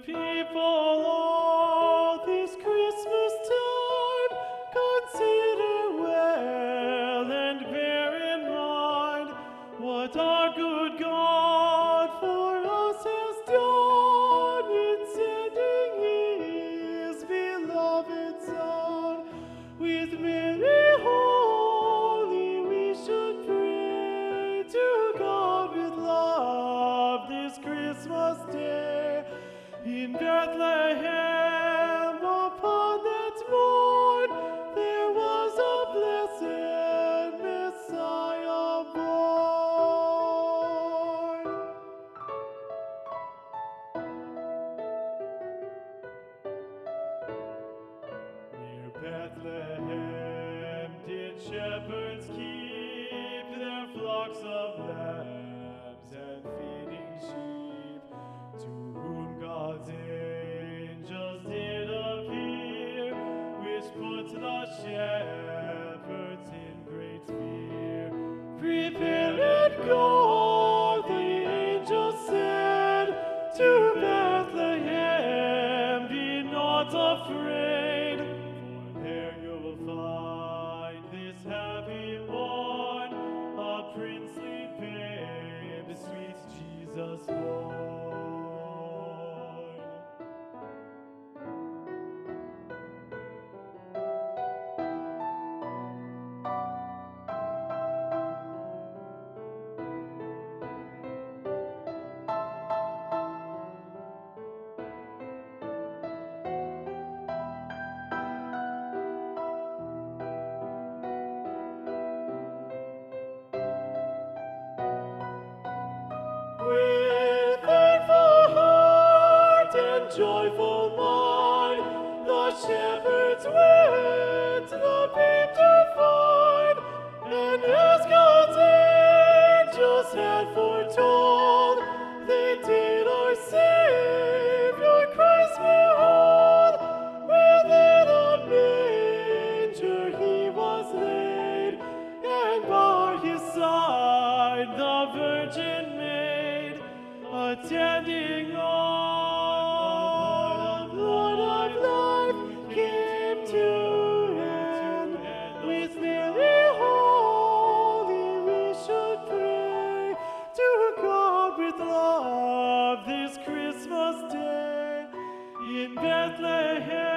people all this Christmas time, consider well and bear in mind what our good God for us has done in sending His beloved Son. With Mary holy we should pray to God with love this Christmas day. In Bethlehem upon that morn there was a blessed Messiah born. Near Bethlehem did shepherds keep their flocks of lambs and feeding sheep, to whom God's angels did appear, which put the shepherds in great fear. Prepare and go, the angel said, to Bethlehem, be not afraid, for there you'll find this happy born, a princely babe, sweet Jesus born. With thankful heart and joyful mind, the shepherds went the babe to find, and as God's angels had foretold, they did our Savior Christ behold. Within a manger He was laid, and by His side the Virgin Maid, attending on, Lord of life, came to end. With Mary holy we should pray to God with love this Christmas day. In Bethlehem